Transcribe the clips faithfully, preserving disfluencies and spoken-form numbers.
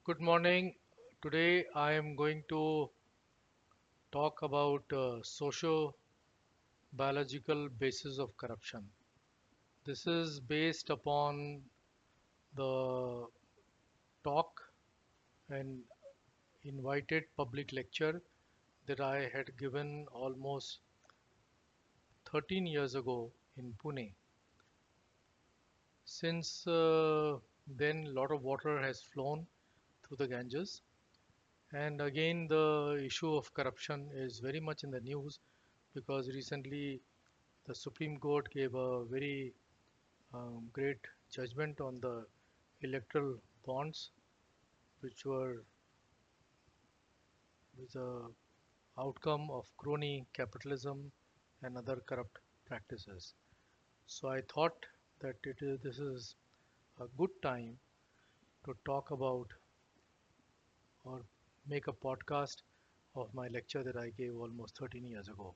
Good morning. Today I am going to talk about uh, socio-biological basis of corruption. This is based upon the talk and invited public lecture that I had given almost thirteen years ago in Pune. Since uh, then, a lot of water has flown through the Ganges, and again, the issue of corruption is very much in the news because recently the Supreme Court gave a very um, great judgment on the electoral bonds, which were the outcome of crony capitalism and other corrupt practices. So I thought that it is, this is a good time to talk about or make a podcast of my lecture that I gave almost thirteen years ago.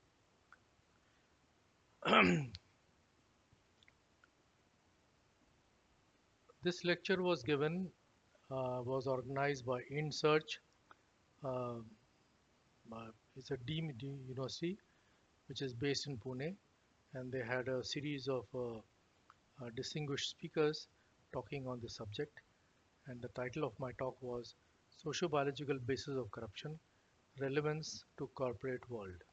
This lecture was given, uh, was organized by InSearch. Uh, uh, it's a deemed university which is based in Pune, and they had a series of uh, uh, distinguished speakers talking on the subject. And the title of my talk was Socio-Biological Basis of Corruption, Relevance to Corporate World.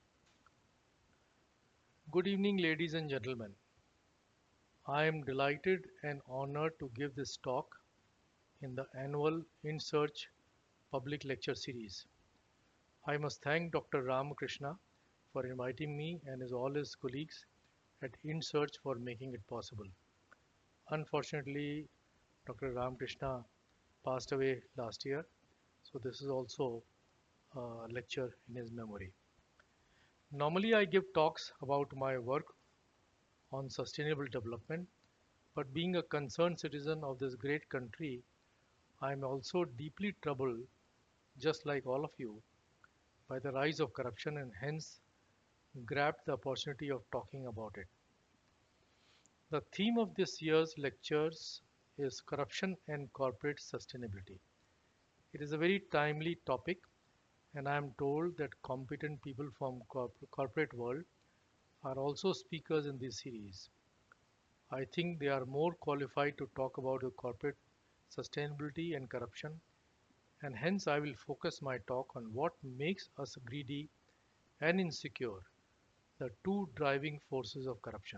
Good evening, ladies and gentlemen. I am delighted and honored to give this talk in the annual InSearch public lecture series. I must thank Doctor Ramakrishna for inviting me and his, all his colleagues at InSearch for making it possible. Unfortunately, Doctor Ramakrishna passed away last year, so this is also a lecture in his memory. Normally, I give talks about my work on sustainable development, but being a concerned citizen of this great country, I am also deeply troubled, just like all of you, by the rise of corruption and hence grabbed the opportunity of talking about it. The theme of this year's lectures is corruption and corporate sustainability. It is a very timely topic, and I am told that competent people from corp- corporate world are also speakers in this series. I think they are more qualified to talk about the corporate sustainability and corruption, and hence I will focus my talk on what makes us greedy and insecure, the two driving forces of corruption.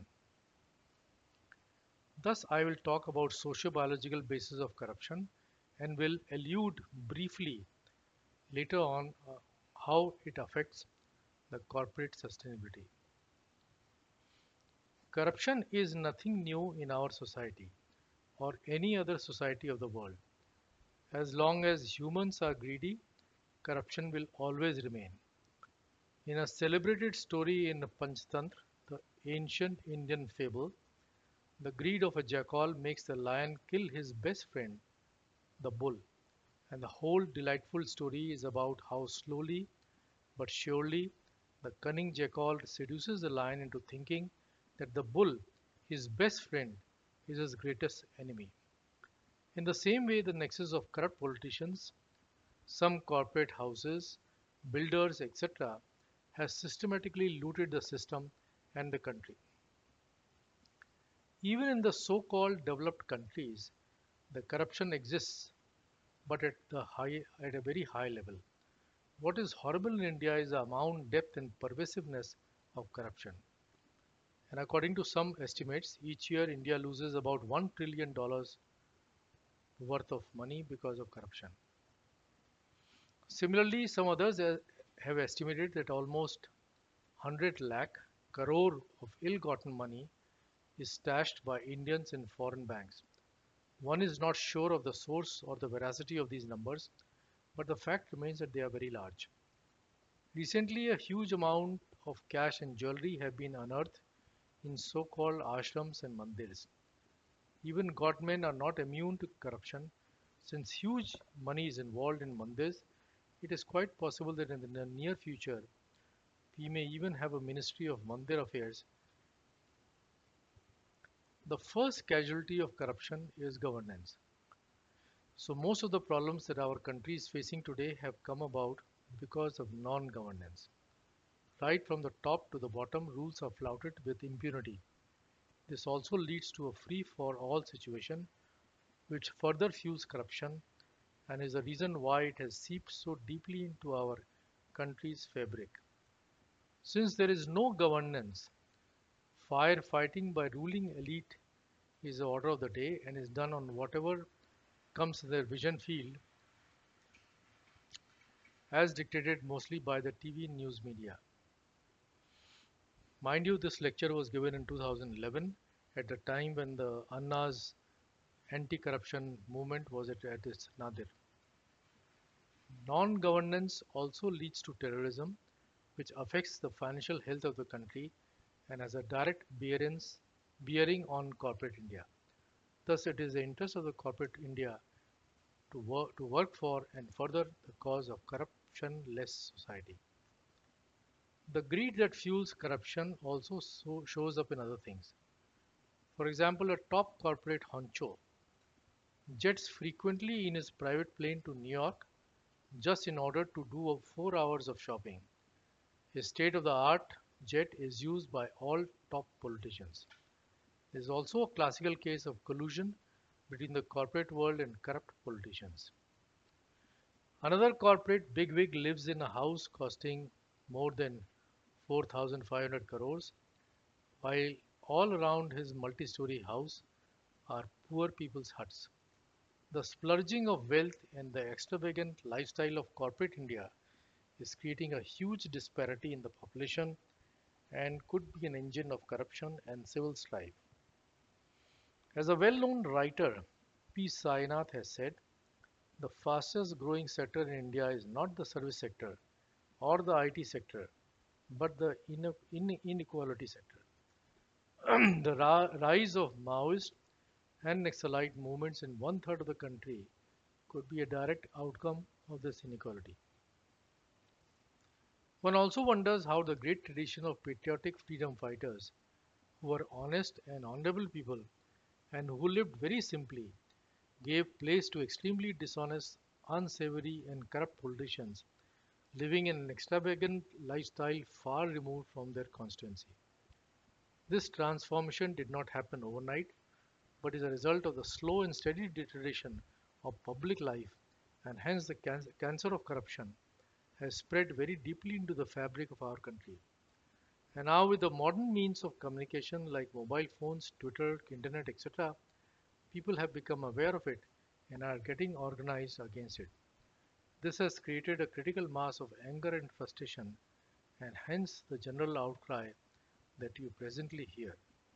Thus, I will talk about socio-biological basis of corruption and will allude briefly later on uh, how it affects the corporate sustainability. Corruption is nothing new in our society or any other society of the world. As long as humans are greedy, corruption will always remain. In a celebrated story in Panchtantra, the ancient Indian fable, the greed of a jackal makes the lion kill his best friend, the bull. And the whole delightful story is about how slowly but surely the cunning jackal seduces the lion into thinking that the bull, his best friend, is his greatest enemy. In the same way, the nexus of corrupt politicians, some corporate houses, builders, et cetera, has systematically looted the system and the country. Even in the so called developed countries, the corruption exists, but at, the high, at a very high level. What is horrible in India is the amount, depth, and pervasiveness of corruption. And according to some estimates, each year India loses about one trillion dollars worth of money because of corruption. Similarly, some others uh, have estimated that almost one hundred lakh crore of ill-gotten money is stashed by Indians in foreign banks. One is not sure of the source or the veracity of these numbers, but the fact remains that they are very large. Recently, a huge amount of cash and jewelry have been unearthed in so-called ashrams and mandirs. Even godmen are not immune to corruption. Since huge money is involved in mandirs, it is quite possible that in the near future we may even have a Ministry of Mandir Affairs. The first casualty of corruption is governance. So, most of the problems that our country is facing today have come about because of non governance. Right from the top to the bottom, rules are flouted with impunity. This also leads to a free for all situation, which further fuels corruption and is the reason why it has seeped so deeply into our country's fabric. Since there is no governance, firefighting by ruling elite is the order of the day and is done on whatever comes to their vision field, as dictated mostly by the T V news media. Mind you, this lecture was given in two thousand eleven at the time when the Anna's anti-corruption movement was at, at its nadir. Non-governance also leads to terrorism, which affects the financial health of the country and has a direct bearings, bearing on corporate India. Thus, it is the interest of the corporate India to work, to work for and further the cause of corruption-less society. The greed that fuels corruption also so shows up in other things. For example, a top corporate honcho jets frequently in his private plane to New York just in order to do four hours of shopping. His state of the art jet is used by all top politicians. There is also a classical case of collusion between the corporate world and corrupt politicians. Another corporate bigwig lives in a house costing more than four thousand five hundred crores, while all around his multi story house are poor people's huts. The splurging of wealth and the extravagant lifestyle of corporate India is creating a huge disparity in the population and could be an engine of corruption and civil strife. As a well known writer, P. Sainath has said, the fastest growing sector in India is not the service sector or the I T sector, but the ine- in- inequality sector. The ra- rise of Maoist and Naxalite movements in one third of the country could be a direct outcome of this inequality. One also wonders how the great tradition of patriotic freedom fighters, who were honest and honorable people and who lived very simply, gave place to extremely dishonest, unsavory, and corrupt politicians living in an extravagant lifestyle far removed from their constituency. This transformation did not happen overnight, but is a result of the slow and steady deterioration of public life, and hence the can- cancer of corruption has spread very deeply into the fabric of our country. And now, with the modern means of communication like mobile phones, Twitter, internet, et cetera, people have become aware of it and are getting organized against it. This has created a critical mass of anger and frustration, and hence the general outcry that you presently hear.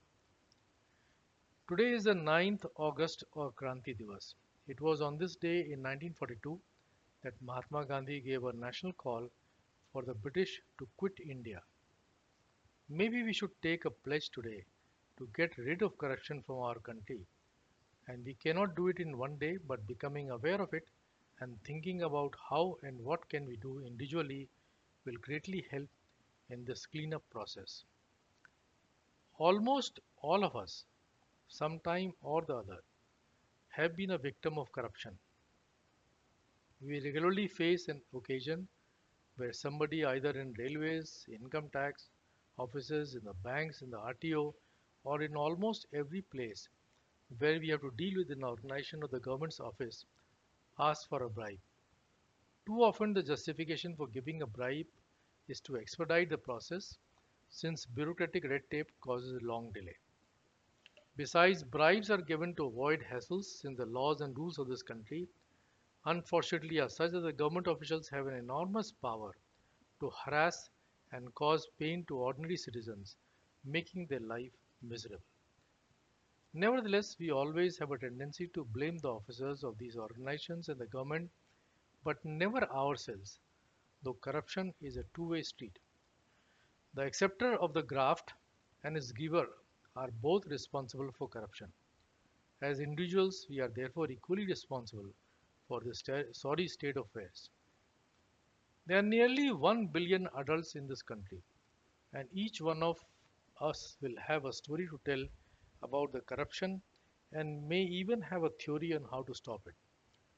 Today is the ninth August or Kranti Divas. It was on this day in nineteen forty-two that Mahatma Gandhi gave a national call for the British to quit India. Maybe we should take a pledge today to get rid of corruption from our country. And we cannot do it in one day, but becoming aware of it and thinking about how and what can we do individually will greatly help in this cleanup process. Almost all of us, sometime or the other, have been a victim of corruption. We regularly face an occasion where somebody, either in railways, income tax offices, in the banks, in the R T O, or in almost every place where we have to deal with an organization or the government's office, asks for a bribe. Too often, the justification for giving a bribe is to expedite the process, since bureaucratic red tape causes a long delay. Besides, bribes are given to avoid hassles, since the laws and rules of this country, unfortunately, are such that the government officials have an enormous power to harass and cause pain to ordinary citizens, making their life miserable. Nevertheless, we always have a tendency to blame the officers of these organizations and the government, but never ourselves, though corruption is a two way street. The acceptor of the graft and its giver are both responsible for corruption. As individuals, we are therefore equally responsible for the sta- sorry state of affairs. There are nearly one billion adults in this country, and each one of us will have a story to tell about the corruption and may even have a theory on how to stop it.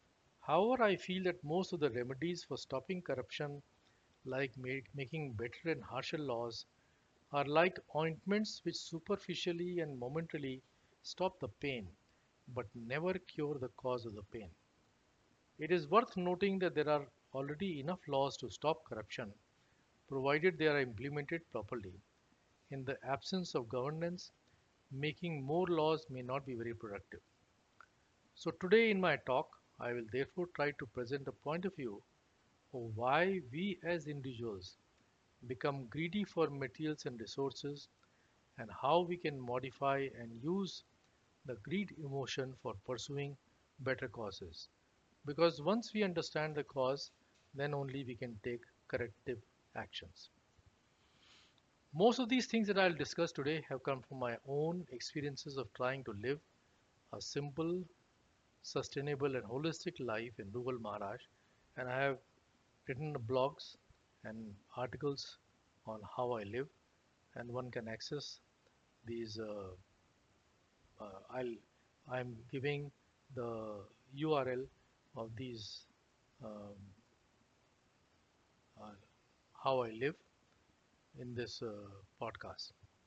However, I feel that most of the remedies for stopping corruption, like make, making better and harsher laws, are like ointments which superficially and momentarily stop the pain but never cure the cause of the pain. It is worth noting that there are already enough laws to stop corruption, provided they are implemented properly. In the absence of governance, making more laws may not be very productive. So, today in my talk, I will therefore try to present a point of view of why we as individuals become greedy for materials and resources, and how we can modify and use the greed emotion for pursuing better causes. Because once we understand the cause, then only we can take corrective actions. Most of these things that I'll discuss today have come from my own experiences of trying to live a simple, sustainable, and holistic life in rural Maharashtra, and I have written blogs and articles on how I live, and one can access these. Uh, uh, I'll I'm giving the U R L of these um, uh, how I live in this uh, podcast.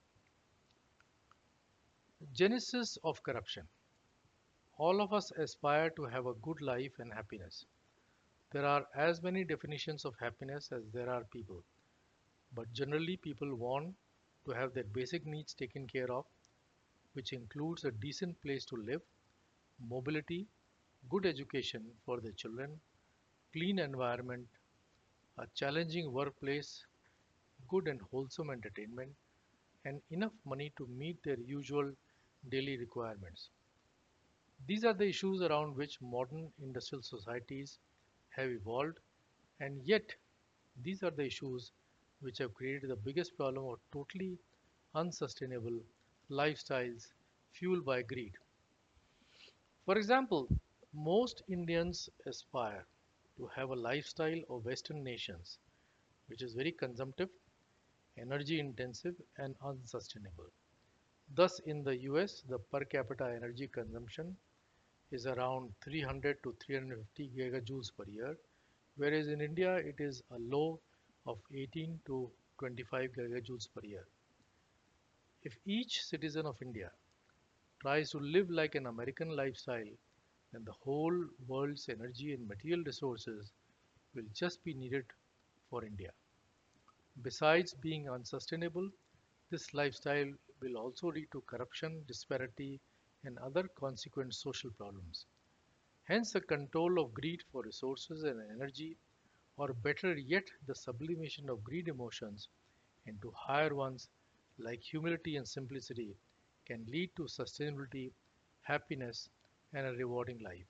Genesis of corruption. All of us aspire to have a good life and happiness. There are as many definitions of happiness as there are people, but generally people want to have their basic needs taken care of, which includes a decent place to live, mobility, good education for their children, clean environment, a challenging workplace, good and wholesome entertainment, and enough money to meet their usual daily requirements. These are the issues around which modern industrial societies have evolved, and yet these are the issues which have created the biggest problem of totally unsustainable lifestyles fueled by greed. For example, most Indians aspire to have a lifestyle of Western nations, which is very consumptive, energy intensive, and unsustainable. Thus, in the U S, the per capita energy consumption is around three hundred to three hundred fifty gigajoules per year, whereas in India it is a low of eighteen to twenty-five gigajoules per year. If each citizen of India tries to live like an American lifestyle, then the whole world's energy and material resources will just be needed for India. Besides being unsustainable, this lifestyle will also lead to corruption, disparity, and other consequent social problems. Hence, the control of greed for resources and energy, or better yet, the sublimation of greed emotions into higher ones like humility and simplicity, can lead to sustainability, happiness, and a rewarding life.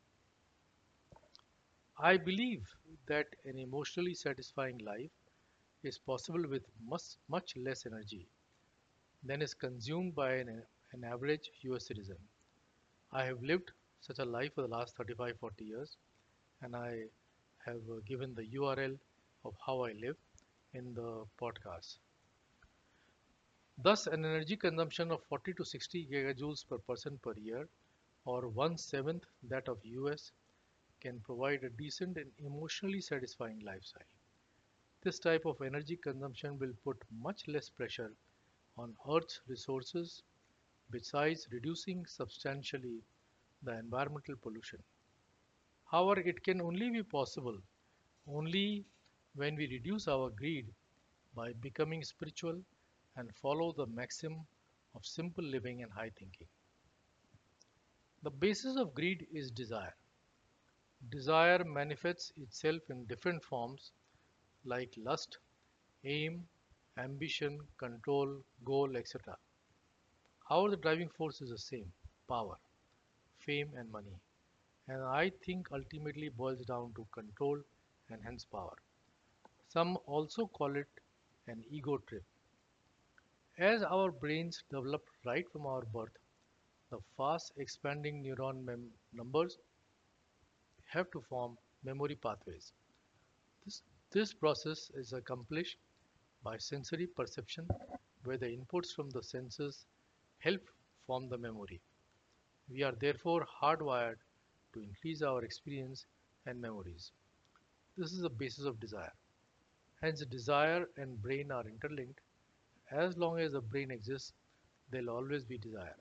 I believe that an emotionally satisfying life is possible with much, much less energy than is consumed by an, an average U S citizen. I have lived such a life for the last thirty-five forty years, and I have uh, given the U R L of how I live in the podcast. Thus, an energy consumption of forty to sixty gigajoules per person per year, or one seventh that of U S, can provide a decent and emotionally satisfying lifestyle. This type of energy consumption will put much less pressure on Earth's resources, besides reducing substantially the environmental pollution. However, it can only be possible only when we reduce our greed by becoming spiritual and follow the maxim of simple living and high thinking. The basis of greed is desire. Desire manifests itself in different forms like lust, aim, ambition, control, goal, et cetera. However, the driving force is the same: power, fame, and money. And I think ultimately boils down to control and hence power. Some also call it an ego trip. As our brains develop right from our birth, the fast expanding neuron mem- numbers have to form memory pathways. This, this process is accomplished by sensory perception, where the inputs from the senses help form the memory. We are therefore hardwired to increase our experience and memories. This is the basis of desire. Hence, desire and brain are interlinked. As long as the brain exists, there'll always be desire.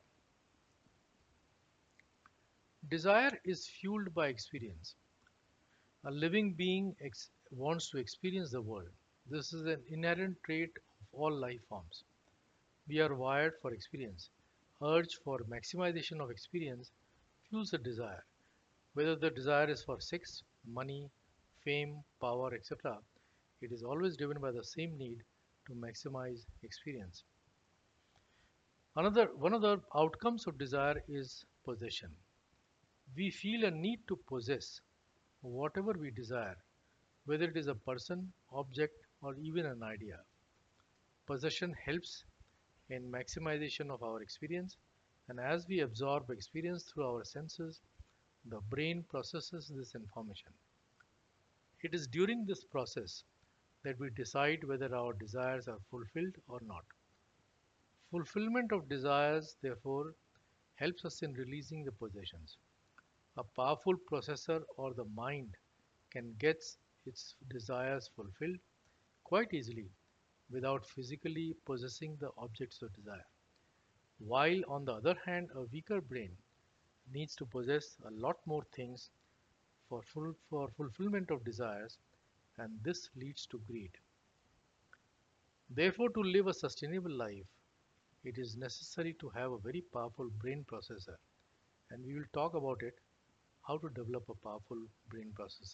Desire is fueled by experience. A living being ex- wants to experience the world. This is an inherent trait of all life forms. We are wired for experience. Urge for maximization of experience fuels the desire. Whether the desire is for sex, money, fame, power, et cetera, it is always driven by the same need to maximize experience. Another one of the outcomes of desire is possession. We feel a need to possess whatever we desire, whether it is a person, object, or even an idea. Possession helps in maximization of our experience, and as we absorb experience through our senses, the brain processes this information. It is during this process that we decide whether our desires are fulfilled or not. Fulfillment of desires, therefore, helps us in releasing the possessions. A powerful processor or the mind can get its desires fulfilled quite easily without physically possessing the objects of desire. While, on the other hand, a weaker brain needs to possess a lot more things for, full, for fulfillment of desires, and this leads to greed. Therefore, to live a sustainable life, it is necessary to have a very powerful brain processor, and we will talk about it how to develop a powerful brain processor.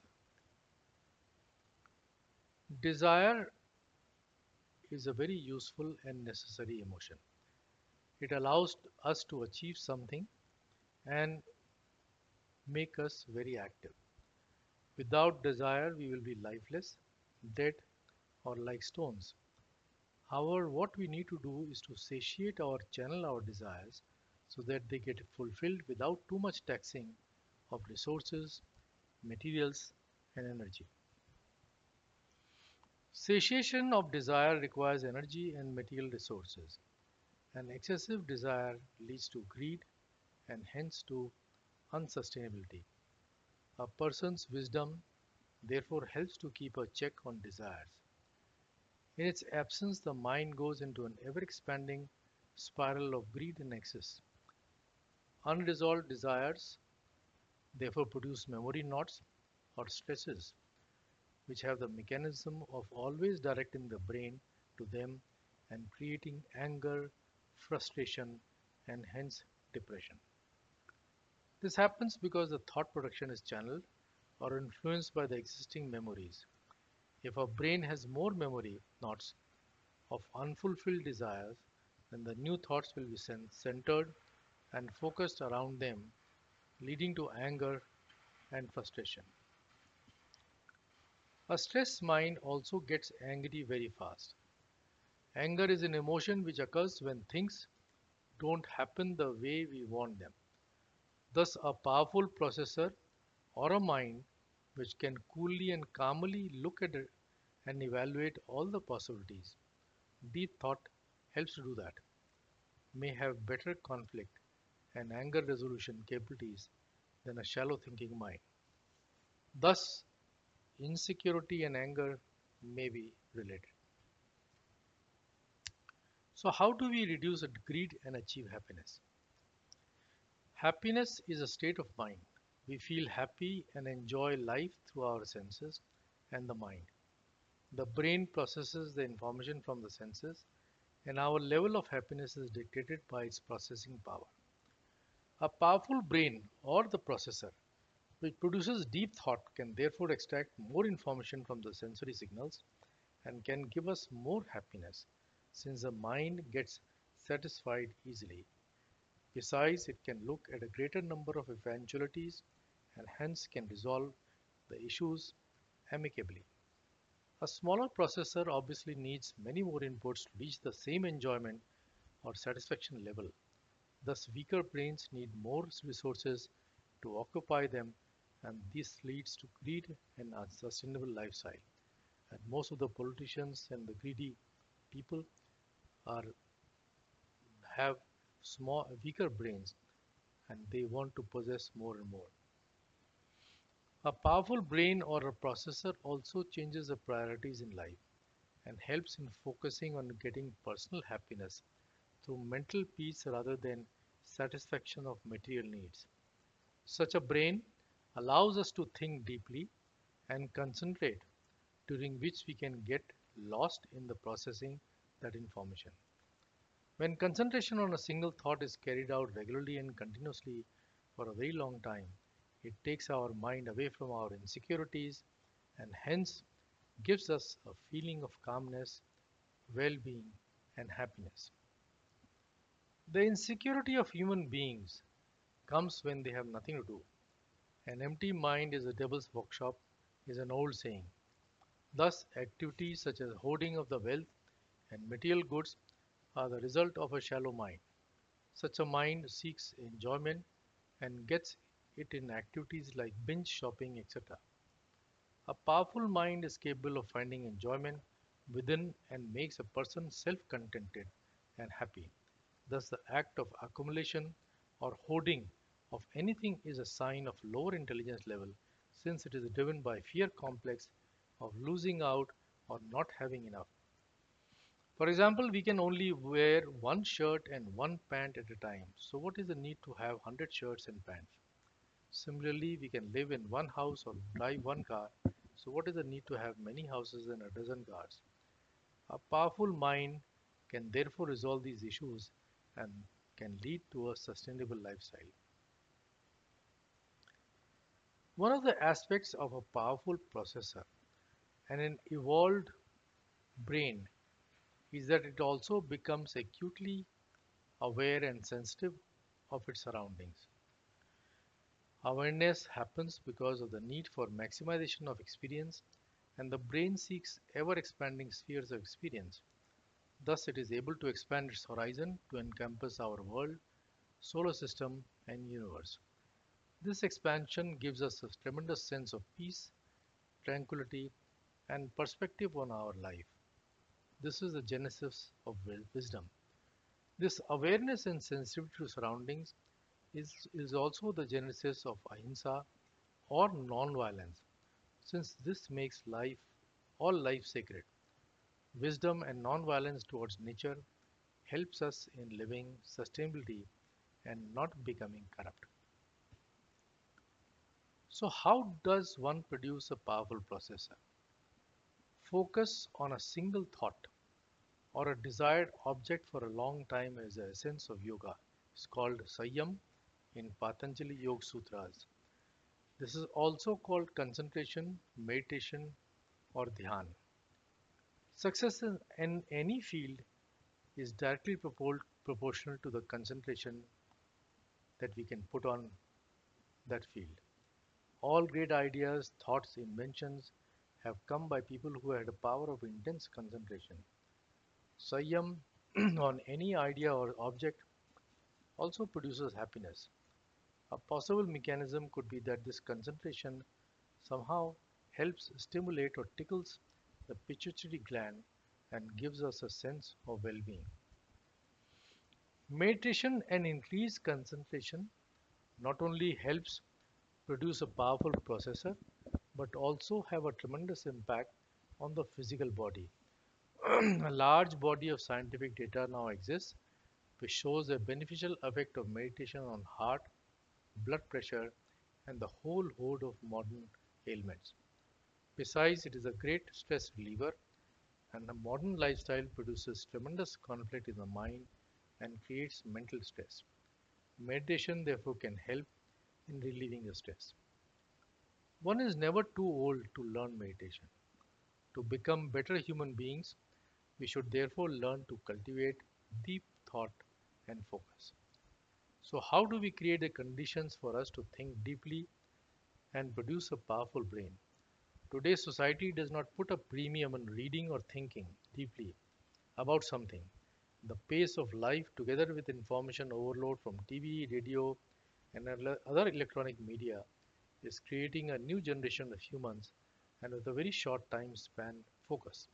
Desire is a very useful and necessary emotion. It allows us to achieve something and make us very active. Without desire, we will be lifeless, dead, or like stones. However, what we need to do is to satiate or channel our desires so that they get fulfilled without too much taxing of resources, materials, and energy. Satiation of desire requires energy and material resources, and excessive desire leads to greed and hence to unsustainability. A person's wisdom therefore helps to keep a check on desires. In its absence, the mind goes into an ever expanding spiral of greed and excess. Unresolved desires therefore produce memory knots or stresses, which have the mechanism of always directing the brain to them and creating anger, frustration, and hence depression. This happens because the thought production is channeled or influenced by the existing memories. If a brain has more memory knots of unfulfilled desires, then the new thoughts will be centered and focused around them, leading to anger and frustration. A stressed mind also gets angry very fast. Anger is an emotion which occurs when things don't happen the way we want them. Thus, a powerful processor or a mind which can coolly and calmly look at it and evaluate all the possibilities. Deep thought helps to do that, may have better conflict and anger resolution capabilities than a shallow thinking mind. Thus, insecurity and anger may be related. So, how do we reduce greed and achieve happiness? Happiness is a state of mind. We feel happy and enjoy life through our senses and the mind. The brain processes the information from the senses, and our level of happiness is dictated by its processing power. A powerful brain or the processor which produces deep thought can therefore extract more information from the sensory signals and can give us more happiness since the mind gets satisfied easily. Besides, it can look at a greater number of eventualities and hence can resolve the issues amicably. A smaller processor obviously needs many more inputs to reach the same enjoyment or satisfaction level. Thus, weaker brains need more resources to occupy them, and this leads to greed and unsustainable lifestyle. And most of the politicians and the greedy people are have small weaker brains and they want to possess more and more. A powerful brain or a processor also changes the priorities in life and helps in focusing on getting personal happiness through mental peace rather than satisfaction of material needs. Such a brain allows us to think deeply and concentrate, during which we can get lost in the processing that information. When concentration on a single thought is carried out regularly and continuously for a very long time, it takes our mind away from our insecurities and hence gives us a feeling of calmness, well being, and happiness. The insecurity of human beings comes when they have nothing to do. An empty mind is a devil's workshop, is an old saying. Thus, activities such as hoarding of the wealth and material goods are the result of a shallow mind. Such a mind seeks enjoyment and gets it in activities like binge shopping, et cetera. A powerful mind is capable of finding enjoyment within and makes a person self contented and happy. Thus, the act of accumulation or hoarding of anything is a sign of lower intelligence level since it is driven by fear complex of losing out or not having enough. For example, we can only wear one shirt and one pant at a time. So, what is the need to have one hundred shirts and pants? Similarly, we can live in one house or drive one car. So, what is the need to have many houses and a dozen cars? A powerful mind can therefore resolve these issues and can lead to a sustainable lifestyle. One of the aspects of a powerful processor and an evolved brain is that it also becomes acutely aware and sensitive of its surroundings. Awareness happens because of the need for maximization of experience, and the brain seeks ever expanding spheres of experience. Thus, it is able to expand its horizon to encompass our world, solar system, and universe. This expansion gives us a tremendous sense of peace, tranquility, and perspective on our life. This is the genesis of wisdom. This awareness and sensitivity to surroundings is, is also the genesis of ahimsa or non-violence, since this makes life, all life sacred. Wisdom and non-violence towards nature helps us in living sustainability and not becoming corrupt. So, how does one produce a powerful processor? Focus on a single thought or a desired object for a long time is the essence of yoga. It's called Sanyam in Patanjali Yoga Sutras. This is also called concentration, meditation, or dhyan. Success in, in any field is directly propor- proportional to the concentration that we can put on that field. All great ideas, thoughts, inventions have come by people who had a power of intense concentration. Sanyam on any idea or object also produces happiness. A possible mechanism could be that this concentration somehow helps stimulate or tickles the pituitary gland and gives us a sense of well being. Meditation and increased concentration not only helps produce a powerful processor but also have a tremendous impact on the physical body. A large body of scientific data now exists which shows a beneficial effect of meditation on heart, blood pressure, and the whole host of modern ailments. Besides, it is a great stress reliever, and a modern lifestyle produces tremendous conflict in the mind and creates mental stress. Meditation, therefore, can help in relieving the stress. One is never too old to learn meditation. To become better human beings, we should therefore learn to cultivate deep thought and focus. So, how do we create the conditions for us to think deeply and produce a powerful brain? Today's society does not put a premium on reading or thinking deeply about something. The pace of life, together with information overload from T V, radio, and other electronic media, is creating a new generation of humans and with a very short time span focus.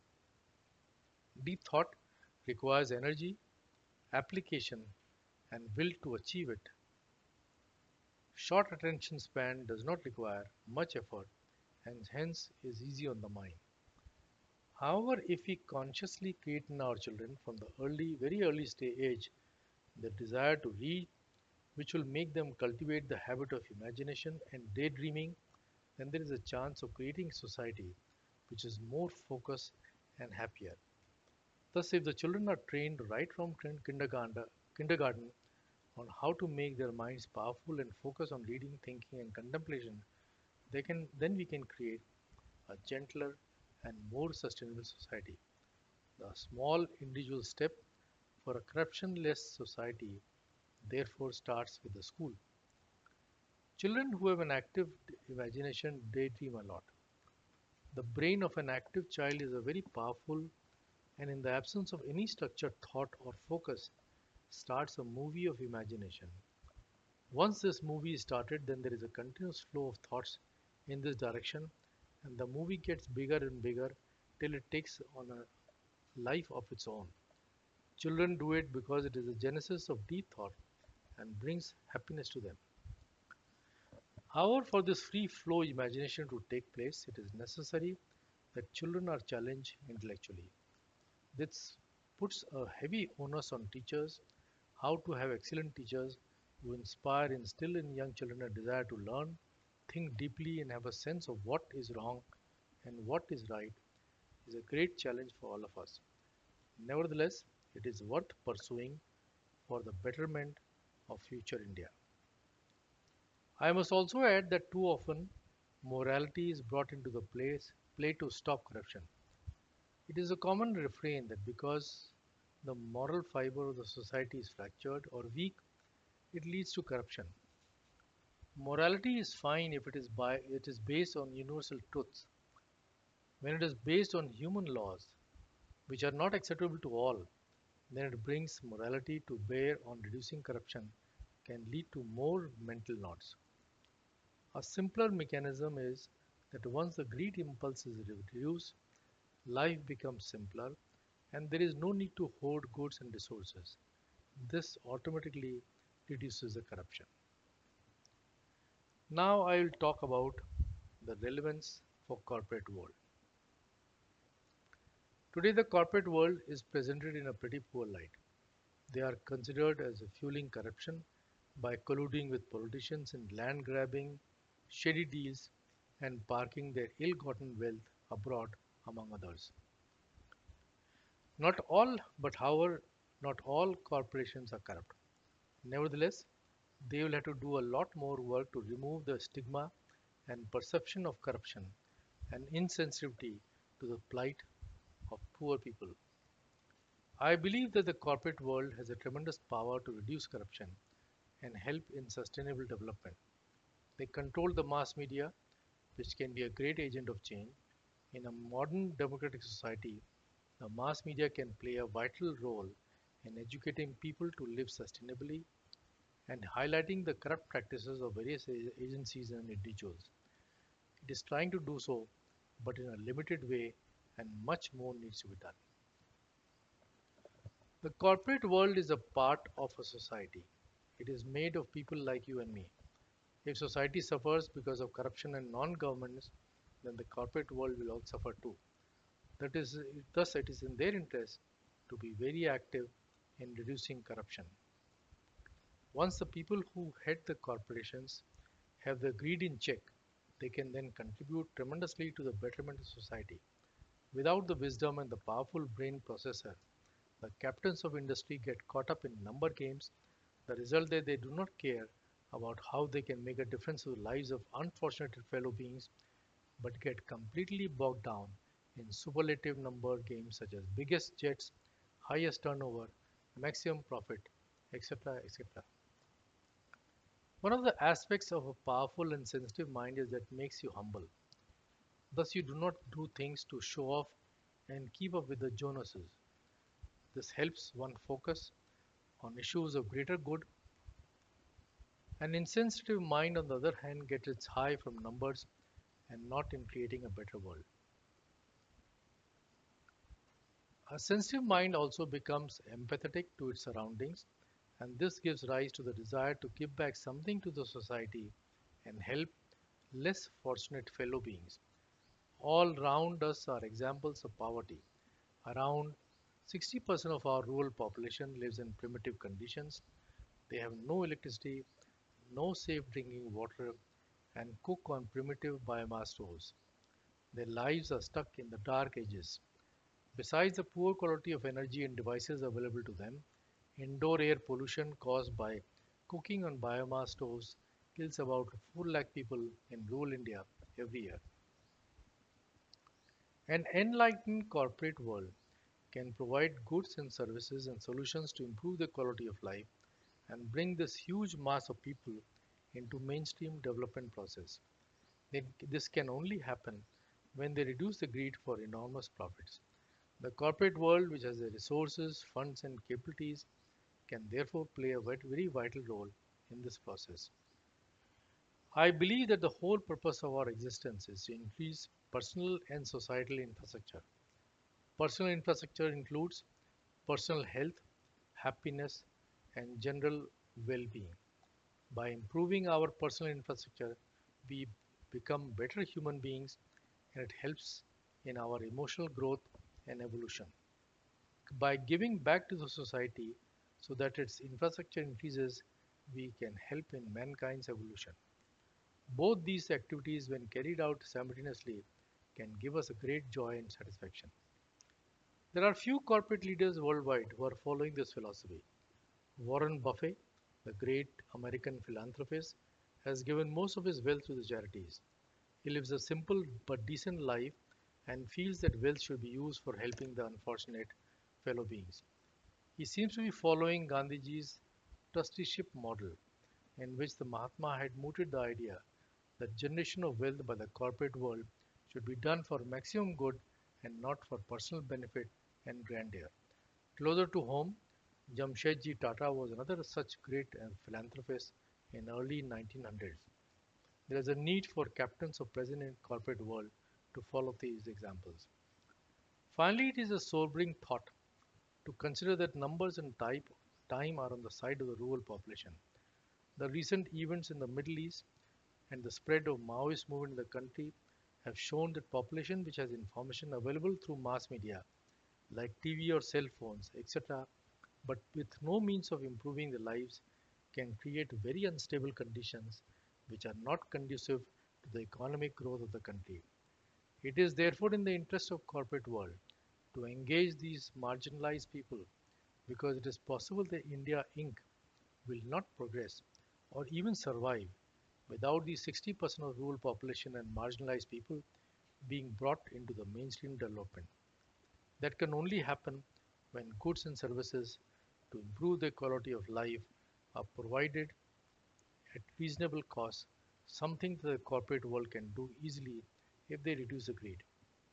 Deep thought requires energy, application, and will to achieve it. Short attention span does not require much effort and hence is easy on the mind. However, if we consciously create in our children from the early, very early stage the desire to read, which will make them cultivate the habit of imagination and daydreaming, then there is a chance of creating a society which is more focused and happier. Thus, if the children are trained right from kindergarten, kindergarten on how to make their minds powerful and focus on reading, thinking, and contemplation, they can then we can create a gentler and more sustainable society. The small individual step for a corruption-less society therefore starts with the school. Children who have an active imagination daydream a lot. The brain of an active child is a very powerful and in the absence of any structured thought or focus starts a movie of imagination. Once this movie is started, then there is a continuous flow of thoughts in this direction and the movie gets bigger and bigger till it takes on a life of its own. Children do it because it is the genesis of deep thought and brings happiness to them. However, for this free flow imagination to take place, it is necessary that children are challenged intellectually. This puts a heavy onus on teachers how to have excellent teachers who inspire, instill in young children a desire to learn, think deeply, and have a sense of what is wrong and what is right is a great challenge for all of us. Nevertheless, it is worth pursuing for the betterment of future India. I must also add that too often morality is brought into the place, play to stop corruption. It is a common refrain that because the moral fiber of the society is fractured or weak, it leads to corruption. Morality is fine if it is by it is based on universal truths. When it is based on human laws, which are not acceptable to all, then it brings morality to bear on reducing corruption can lead to more mental knots. A simpler mechanism is that once the greed impulse is reduced, life becomes simpler and there is no need to hoard goods and resources. This automatically reduces the corruption. Now I will talk about the relevance for corporate world. Today the corporate world is presented in a pretty poor light. They are considered as fueling corruption by colluding with politicians in land grabbing, shady deals, and parking their ill gotten wealth abroad, among others. Not all, but however, not all corporations are corrupt. Nevertheless, they will have to do a lot more work to remove the stigma and perception of corruption and insensitivity to the plight of poor people. I believe that the corporate world has a tremendous power to reduce corruption and help in sustainable development. They control the mass media, which can be a great agent of change. In a modern democratic society, the mass media can play a vital role in educating people to live sustainably and highlighting the corrupt practices of various agencies and individuals. It is trying to do so, but in a limited way, and much more needs to be done. The corporate world is a part of a society. It is made of people like you and me. If society suffers because of corruption and non-governance, then the corporate world will also suffer too. That is, thus it is in their interest to be very active in reducing corruption. Once the people who head the corporations have their greed in check, they can then contribute tremendously to the betterment of society. Without the wisdom and the powerful brain processor, the captains of industry get caught up in number games. The result is they do not care about how they can make a difference to the lives of unfortunate fellow beings, but get completely bogged down in superlative number games such as biggest jets, highest turnover, maximum profit, et cetera et cetera. One of the aspects of a powerful and sensitive mind is that makes you humble. Thus, you do not do things to show off and keep up with the Jonases. This helps one focus on issues of greater good. An insensitive mind, on the other hand, gets its high from numbers and not in creating a better world. A sensitive mind also becomes empathetic to its surroundings and this gives rise to the desire to give back something to the society and help less fortunate fellow beings. All round us are examples of poverty. Around sixty percent of our rural population lives in primitive conditions. They have no electricity, no safe drinking water, and cook on primitive biomass stoves. Their lives are stuck in the dark ages. Besides the poor quality of energy and devices available to them, indoor air pollution caused by cooking on biomass stoves kills about four lakh people in rural India every year. An enlightened corporate world can provide goods and services and solutions to improve the quality of life and bring this huge mass of people into mainstream development process. This can only happen when they reduce the greed for enormous profits. The corporate world, which has the resources, funds, and capabilities, can therefore play a very vital role in this process. I believe that the whole purpose of our existence is to increase personal and societal infrastructure. Personal infrastructure includes personal health, happiness, and general well being. By improving our personal infrastructure, we become better human beings and it helps in our emotional growth and evolution. By giving back to the society so that its infrastructure increases, we can help in mankind's evolution. Both these activities, when carried out simultaneously, can give us a great joy and satisfaction. There are few corporate leaders worldwide who are following this philosophy. Warren Buffett, the great American philanthropist, has given most of his wealth to the charities. He lives a simple but decent life and feels that wealth should be used for helping the unfortunate fellow beings. He seems to be following Gandhiji's trusteeship model, in which the Mahatma had mooted the idea that generation of wealth by the corporate world should be done for maximum good and not for personal benefit and grandeur. Closer to home, Jamshedji Tata was another such great uh, philanthropist in early nineteen hundreds. There is a need for captains of present and corporate world to follow these examples. Finally, it is a sobering thought to consider that numbers and type, time are on the side of the rural population. The recent events in the Middle East and the spread of Maoist movement in the country have shown that population which has information available through mass media like T V or cell phones, et cetera, but with no means of improving their lives, can create very unstable conditions which are not conducive to the economic growth of the country. It is therefore in the interest of corporate world to engage these marginalized people because it is possible that India Incorporated will not progress or even survive without the sixty percent of rural population and marginalized people being brought into the mainstream development. That can only happen when goods and services to improve their quality of life are provided at reasonable cost, something that the corporate world can do easily if they reduce the greed.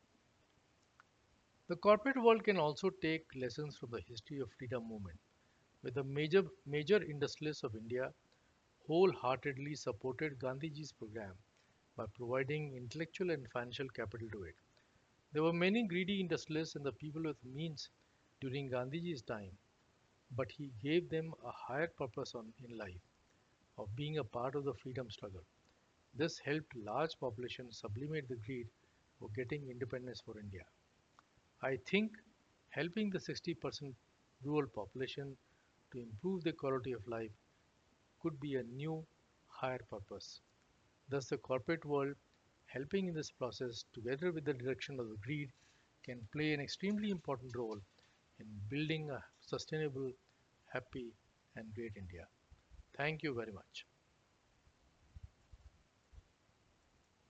The corporate world can also take lessons from the history of freedom movement, where the major major industrialists of India wholeheartedly supported Gandhiji's program by providing intellectual and financial capital to it. There were many greedy industrialists and the people with means during Gandhiji's time, but he gave them a higher purpose on, in life of being a part of the freedom struggle. This helped large populations sublimate the greed for getting independence for India. I think helping the sixty percent rural population to improve their quality of life could be a new higher purpose. Thus, the corporate world, helping in this process together with the direction of the greed, can play an extremely important role in building a sustainable, happy, and great India. Thank you very much.